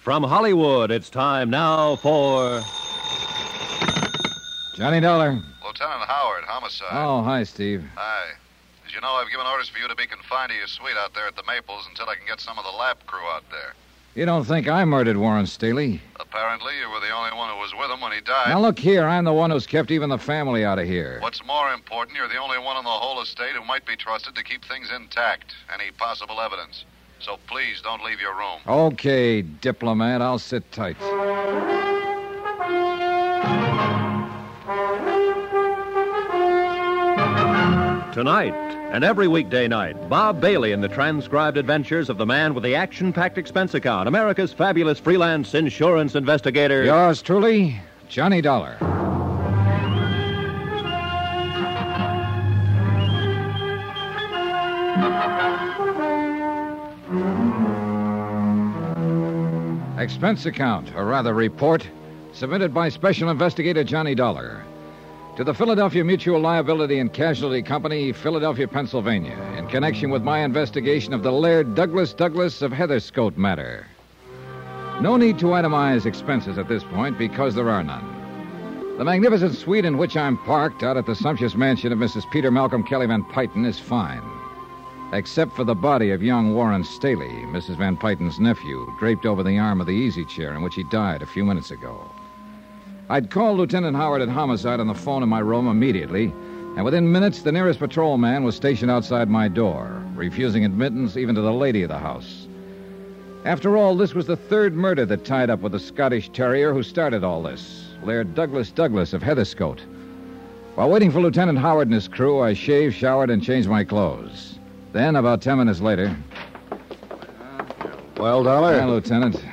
From Hollywood, it's time now for... Johnny Dollar. Lieutenant Howard, homicide. Oh, hi, Steve. Hi. As you know, I've given orders for you to be confined to your suite out there at the Maples until I can get some of the lap crew out there. You don't think I murdered Warren Staley? Apparently, you were the only one who was with him when he died. Now, look here. I'm the one who's kept even the family out of here. What's more important, you're the only one on the whole estate who might be trusted to keep things intact. Any possible evidence. So please don't leave your room. Okay, diplomat. I'll sit tight. Tonight, and every weekday night, Bob Bailey in the transcribed adventures of the man with the action-packed expense account, America's fabulous freelance insurance investigator. Yours truly, Johnny Dollar. Expense account, or rather report, submitted by Special Investigator Johnny Dollar to the Philadelphia Mutual Liability and Casualty Company, Philadelphia, Pennsylvania, in connection with my investigation of the Laird Douglas of Heatherscote matter. No need to itemize expenses at this point because there are none. The magnificent suite in which I'm parked out at the sumptuous mansion of Mrs. Peter Malcolm Kelly Van Pyton is fine, except for the body of young Warren Staley, Mrs. Van Pyton's nephew, draped over the arm of the easy chair in which he died a few minutes ago. I'd called Lieutenant Howard at Homicide on the phone in my room immediately, and within minutes the nearest patrolman was stationed outside my door, refusing admittance even to the lady of the house. After all, this was the third murder that tied up with the Scottish terrier who started all this, Laird Douglas of Heatherscote. While waiting for Lieutenant Howard and his crew, I shaved, showered, and changed my clothes. Then, about 10 minutes later... Well, Dollar? Hi, Lieutenant.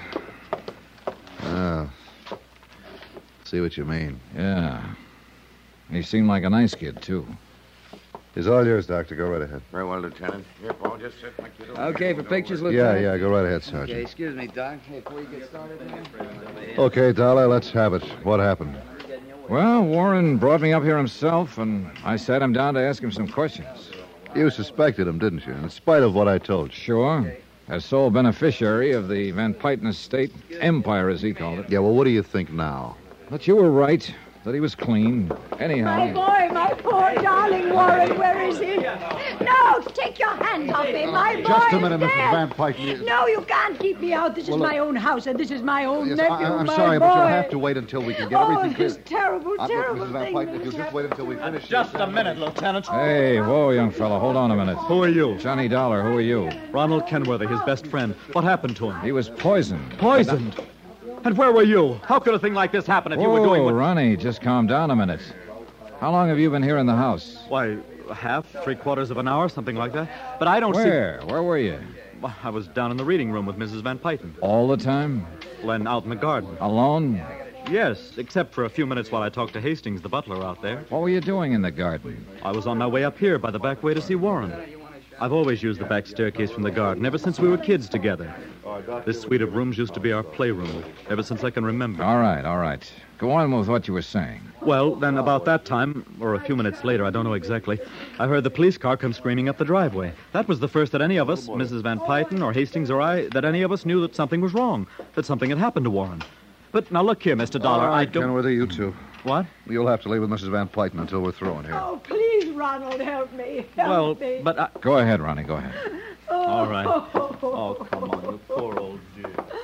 See what you mean. Yeah. He seemed like a nice kid, too. It's all yours, Doctor. Go right ahead. Very well, Lieutenant. Here, Paul, just sit my kid over Okay, for pictures, Yeah, Lieutenant? go right ahead, Sergeant. Okay, excuse me, Doc. Hey, before you get started, man. Okay, Dollar, let's have it. What happened? Well, Warren brought me up here himself, and I sat him down to ask him some questions. You suspected him, didn't you? In spite of what I told you. Sure. As sole beneficiary of the Van Pyton estate, empire, as he called it. Yeah, well, what do you think now? But you were right, that he was clean. Anyhow... My boy, my poor darling Warren, where is he? No, take your hands off me. My boy Just a minute, is Mrs. dead. Van Pyton. No, you can't keep me out. This is my own house, and this is my own Yes, nephew, I'm my sorry, boy. but you'll have to wait until we can get everything clear. this terrible, terrible Mrs. Van thing. Pyton, if you'll just wait until we finish... Just a minute, Lieutenant. Hey, whoa, young fella, hold on a minute. Who are you? Johnny Dollar, who are you? Ronald Kenworthy, his best friend. What happened to him? He was poisoned. Poisoned? And where were you? How could a thing like this happen if you were going Oh, with... Ronnie, just calm down a minute. How long have you been here in the house? Why, half, three-quarters of an hour, something like that. But I don't Where? Where were you? Well, I was down in the reading room with Mrs. Van Pyton. All the time? Then out in the garden. Alone? Yes, except for a few minutes while I talked to Hastings, the butler, out there. What were you doing in the garden? I was on my way up here by the back way to see Warren. I've always used the back staircase from the garden ever since we were kids together. This suite of rooms used to be our playroom ever since I can remember. All right. Go on with what you were saying. Well, then about that time, or a few minutes later, I don't know exactly, I heard the police car come screaming up the driveway. That was the first that any of us, Mrs. Van Pyton or Hastings or I, that any of us knew that something was wrong, that something had happened to Warren. But now look here, Mr. Dollar, All right, I don't... Kenworthy, you two. What? You'll have to leave with Mrs. Van Pyton until we're through in here. Oh, please, Ronald, help me. Help me. But I... Go ahead, Ronnie, go ahead. All right. Oh, come on, you poor old dear.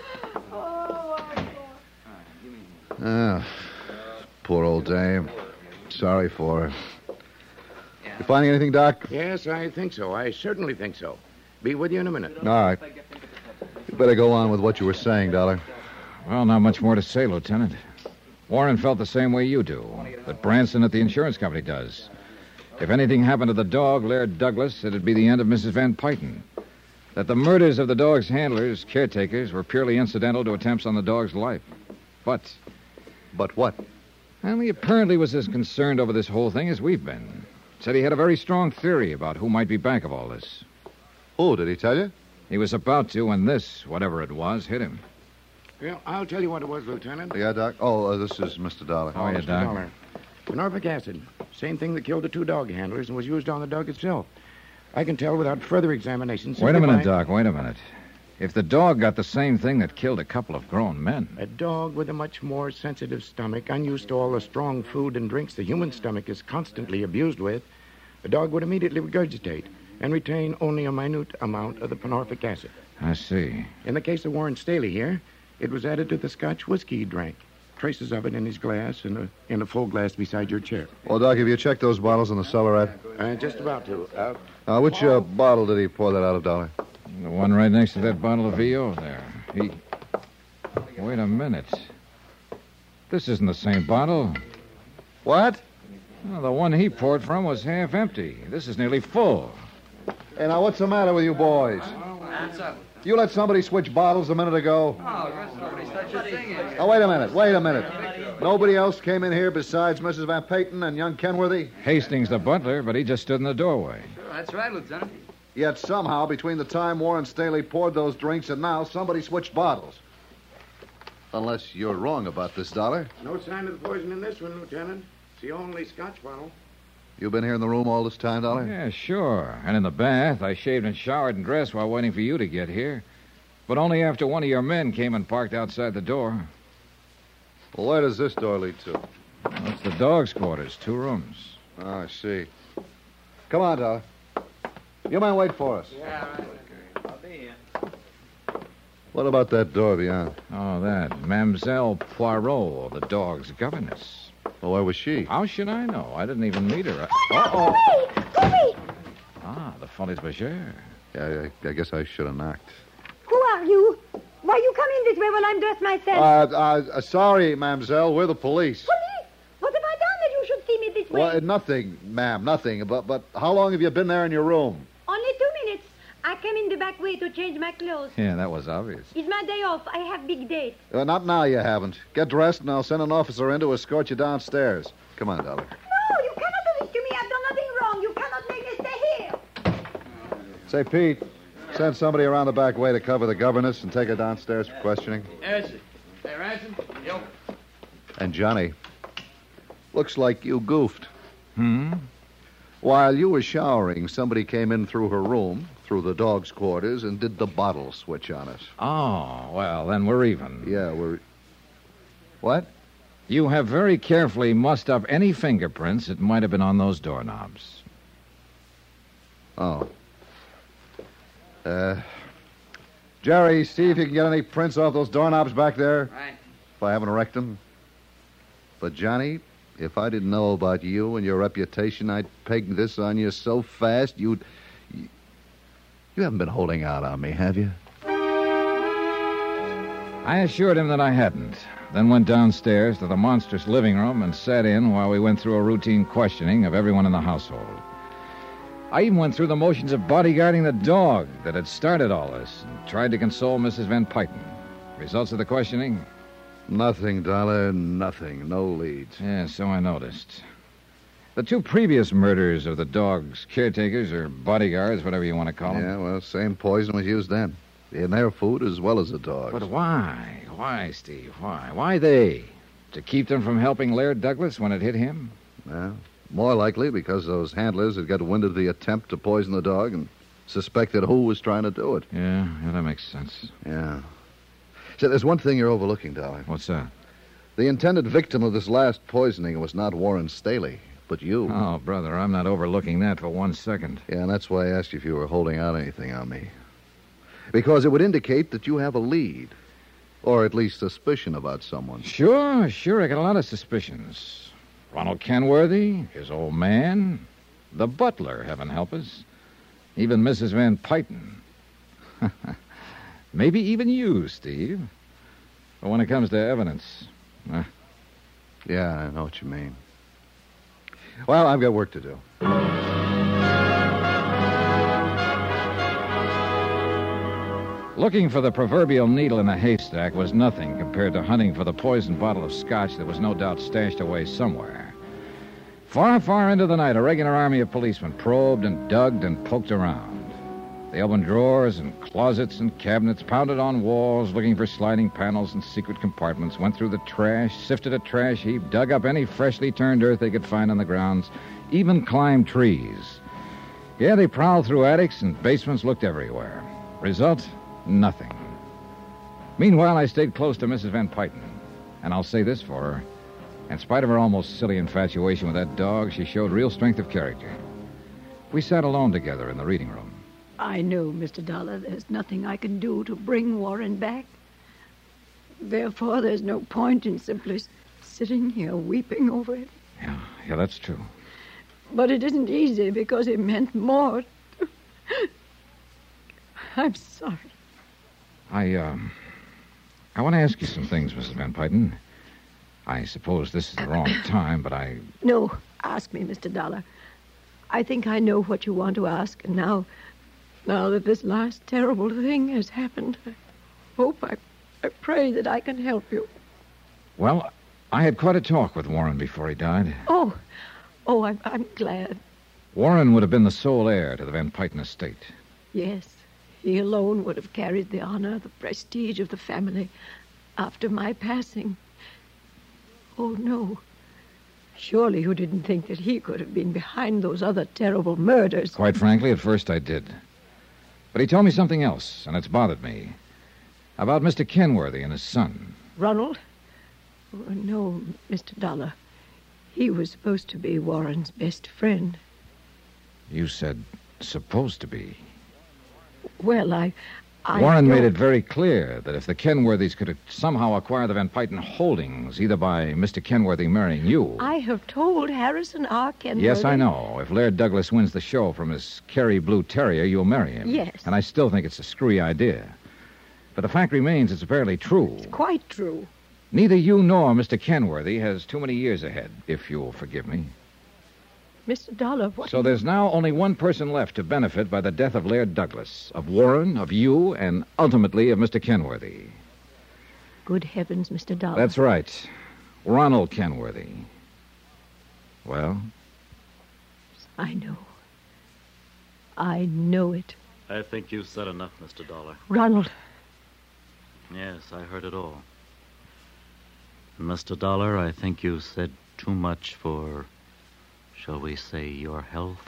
Poor old dame. Sorry for her. You finding anything, Doc? Yes, I think so. I certainly think so. Be with you in a minute. All right. You better go on with what you were saying, Dollar. Well, not much more to say, Lieutenant. Warren felt the same way you do, that Branson at the insurance company does. If anything happened to the dog, Laird Douglas, it'd be the end of Mrs. Van Pyton. That the murders of the dog's handlers, caretakers, were purely incidental to attempts on the dog's life. But what? Well, he apparently was as concerned over this whole thing as we've been. Said he had a very strong theory about who might be back of all this. Oh, did he tell you? He was about to when this, whatever it was, hit him. Well, I'll tell you what it was, Lieutenant. Yeah, Doc? Oh, this is Mr. Dollar. How are you, Mr. Doc? Dollar. Norfolk acid. Same thing that killed the two dog handlers and was used on the dog itself. I can tell without further examination. Wait a minute, Doc. Doc. Wait a minute. If the dog got the same thing that killed a couple of grown men. A dog with a much more sensitive stomach, unused to all the strong food and drinks the human stomach is constantly abused with, a dog would immediately regurgitate and retain only a minute amount of the panorphic acid. I see. In the case of Warren Staley here, it was added to the Scotch whiskey he drank. Traces of it in his glass and in a full glass beside your chair. Well, Doc, have you checked those bottles in the cellar, Ed? Just about to. Which bottle did he pour that out of, Dolly? The one right next to that bottle of VO there. Wait a minute. This isn't the same bottle. What? Well, the one he poured from was half empty. This is nearly full. Hey, now, what's the matter with you boys? You let somebody switch bottles a minute ago? Oh, wait a minute. Nobody else came in here besides Mrs. Van Payton and young Kenworthy? Hastings, the butler, but he just stood in the doorway. That's right, Lieutenant. Yet somehow, between the time Warren Staley poured those drinks and now, somebody switched bottles. Unless you're wrong about this, Dollar. No sign of the poison in this one, Lieutenant. It's the only Scotch bottle. You been here in the room all this time, Dollar? Yeah, sure. And in the bath, I shaved and showered and dressed while waiting for you to get here. But only after one of your men came and parked outside the door. Well, where does this door lead to? That's the dog's quarters, 2 rooms. Oh, I see. Come on, Dollar. You might wait for us. Yeah, right. I'll be here. What about that door beyond? Oh, that. Mademoiselle Poirot, the dog's governess. Well, where was she? How should I know? I didn't even meet her. Go away! Ah, the Folies Bergère. Yeah, I guess I should have knocked. Who are you? Why you come in this way while I'm dressed myself? Sorry, mademoiselle. We're the police. Police? What have I done that you should see me this way? Well, nothing, ma'am, nothing. But how long have you been there in your room? Only 2 minutes. I came in the back way to change my clothes. Yeah, that was obvious. It's my day off. I have big date. Not now, you haven't. Get dressed, and I'll send an officer in to escort you downstairs. Come on, Dollar. No, you cannot do this to me. I've done nothing wrong. You cannot make me stay here. Say, Pete, send somebody around the back way to cover the governess and take her downstairs for questioning. Yes, sir. Hey, Ransom. Yo. And Johnny, looks like you goofed. Hmm? While you were showering, somebody came in through her room, through the dog's quarters, and did the bottle switch on us. Oh, well, then we're even. Yeah, we're... What? You have very carefully mussed up any fingerprints that might have been on those doorknobs. Oh. Jerry, see if you can get any prints off those doorknobs back there. Right. If I haven't wrecked them. But, Johnny, if I didn't know about you and your reputation, I'd peg this on you so fast You haven't been holding out on me, have you? I assured him that I hadn't, then went downstairs to the monstrous living room and sat in while we went through a routine questioning of everyone in the household. I even went through the motions of bodyguarding the dog that had started all this and tried to console Mrs. Van Payton. Results of the questioning? Nothing, Dollar, nothing. No leads. Yeah, so I noticed. The 2 previous murders of the dog's caretakers or bodyguards, whatever you want to call them. Yeah, well, same poison was used then. In their food as well as the dog's. But why? Why, Steve? Why? Why they? To keep them from helping Laird Douglas when it hit him? Well, more likely because those handlers had got wind of the attempt to poison the dog and suspected who was trying to do it. Yeah, that makes sense. Yeah. So there's one thing you're overlooking, Dollar. What's that? The intended victim of this last poisoning was not Warren Staley, but you. Oh, brother, I'm not overlooking that for 1 second. Yeah, and that's why I asked you if you were holding out anything on me. Because it would indicate that you have a lead. Or at least suspicion about someone. Sure. I got a lot of suspicions. Ronald Kenworthy, his old man, the butler, heaven help us, even Mrs. Van Payton. Maybe even you, Steve. But when it comes to evidence... Yeah, I know what you mean. Well, I've got work to do. Looking for the proverbial needle in a haystack was nothing compared to hunting for the poisoned bottle of scotch that was no doubt stashed away somewhere. Far, far into the night, a regular army of policemen probed and dug and poked around. They opened drawers and closets and cabinets, pounded on walls, looking for sliding panels and secret compartments, went through the trash, sifted a trash heap, dug up any freshly turned earth they could find on the grounds, even climbed trees. Yeah, they prowled through attics and basements, looked everywhere. Result? Nothing. Meanwhile, I stayed close to Mrs. Van Pyten. And I'll say this for her. In spite of her almost silly infatuation with that dog, she showed real strength of character. We sat alone together in the reading room. I know, Mr. Dollar, there's nothing I can do to bring Warren back. Therefore, there's no point in simply sitting here weeping over it. Yeah, that's true. But it isn't easy because it meant more. I'm sorry. I want to ask you some things, Mrs. Van Pyten. I suppose this is the wrong time, but No, ask me, Mr. Dollar. I think I know what you want to ask, and now that this last terrible thing has happened, I pray that I can help you. Well, I had quite a talk with Warren before he died. Oh, I'm glad. Warren would have been the sole heir to the Van Pyten estate. Yes, he alone would have carried the honor, the prestige of the family after my passing. Oh, no. Surely you didn't think that he could have been behind those other terrible murders. Quite frankly, at first I did. But he told me something else, and it's bothered me. About Mr. Kenworthy and his son. Ronald? Oh, no, Mr. Dollar. He was supposed to be Warren's best friend. You said supposed to be. Well, I Warren made don't- it very clear that if the Kenworthys could somehow acquire the Van Pyten holdings, either by Mr. Kenworthy marrying you... I have told Harrison R. Kenworthy... Yes, I know. If Laird Douglas wins the show from his Kerry Blue Terrier, you'll marry him. Yes. And I still think it's a screwy idea. But the fact remains it's apparently true. It's quite true. Neither you nor Mr. Kenworthy has too many years ahead, if you'll forgive me. Mr. Dollar, what... So there's now only one person left to benefit by the death of Laird Douglas, of Warren, of you, and ultimately of Mr. Kenworthy. Good heavens, Mr. Dollar. That's right. Ronald Kenworthy. Well? I know. I know it. I think you've said enough, Mr. Dollar. Ronald, Yes, I heard it all. Mr. Dollar, I think you said too much for, shall we say, your health?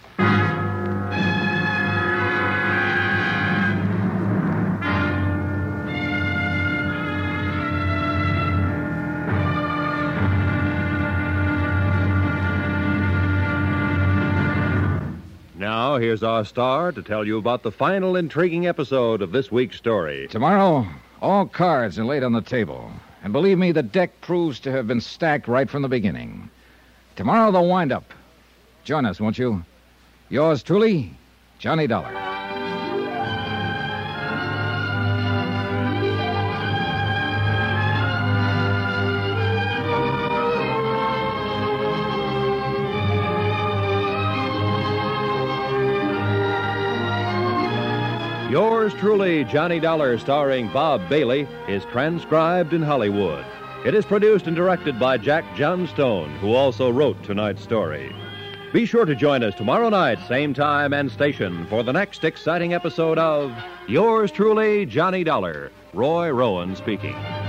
Now, here's our star to tell you about the final intriguing episode of this week's story. Tomorrow, all cards are laid on the table. And believe me, the deck proves to have been stacked right from the beginning. Tomorrow, the wind-up. Join us, won't you? Yours truly, Johnny Dollar. Yours truly, Johnny Dollar, starring Bob Bailey, is transcribed in Hollywood. It is produced and directed by Jack Johnstone, who also wrote tonight's story. Be sure to join us tomorrow night, same time and station, for the next exciting episode of Yours truly, Johnny Dollar. Roy Rowan speaking.